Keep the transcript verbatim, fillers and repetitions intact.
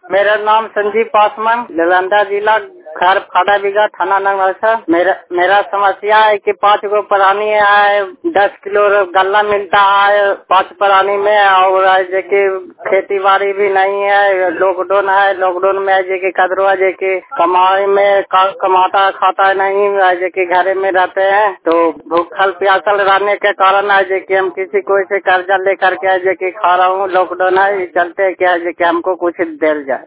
मेरा नाम संजीव पासवान, नालंदा जिला, घर फाड़ा बीघा, थाना नंगलसा। मेरा मेरा समस्या है कि पाँच गो प्राणी है, दस किलो गल्ला मिलता है पाँच प्राणी में, और जे की खेती बाड़ी भी नहीं है, लॉकडाउन है। लॉकडाउन में जे की कदरो जे की कमाई में कमाता खाता नहीं, जे की घरे में रहते हैं, तो भूखल प्यासल रहने के कारण है जे की हम किसी कोई से कर्जा लेकर के जे की खा रहा हूँ। लॉकडाउन है, चलते क्या है जे की हमको कुछ दे जाए।